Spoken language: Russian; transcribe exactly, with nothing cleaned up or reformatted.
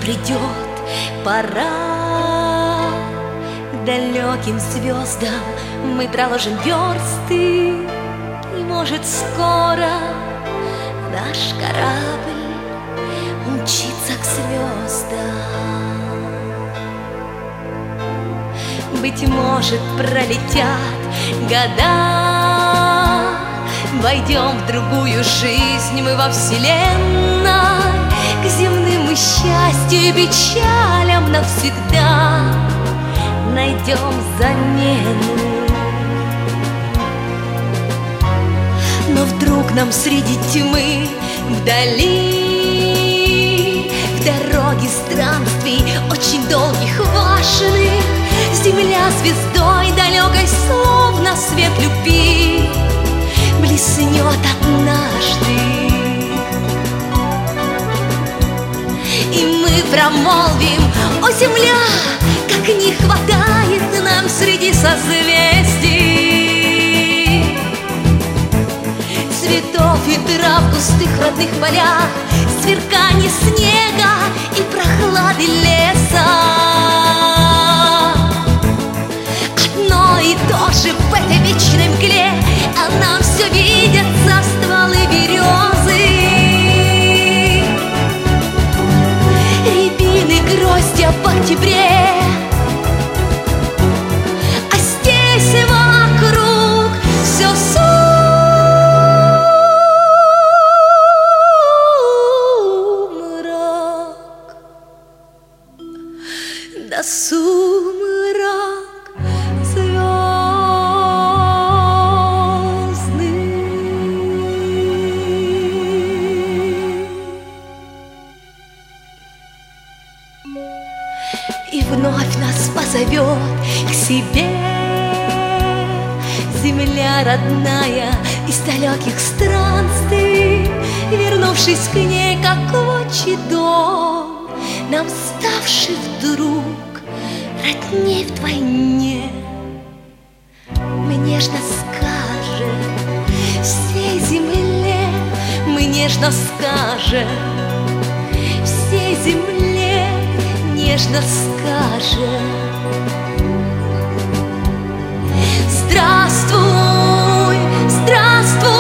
придет пора, к далеким звездам мы проложим версты, и, может, скоро наш корабль умчится к звездам. Быть может, пролетят года, войдем в другую жизнь мы во вселенной, к земным и счастью и печалям навсегда найдем замену. Но вдруг нам среди тьмы вдали, в дороге странствий очень долгих важных, земля звездой далекой, словно свет любви, блеснет однажды, и мы промолвим: о, земля, как не хватает нам среди созвездий цветов и трав в густых родных полях, сверканье снега и прохлады леса. Одно и то же в этой вечной мгле, а нам все видятся стволы березы, рябины, гроздья в октябре, а здесь вокруг все сумрак, да сумрак звездный. И вновь нас позовет к себе земля родная из далеких странствий, вернувшись к ней, как отчий дом, нам ставший вдруг родней вдвойне. Мы нежно скажем всей земле, мы нежно скажем всей земле, нежно скажем: здравствуй, здравствуй.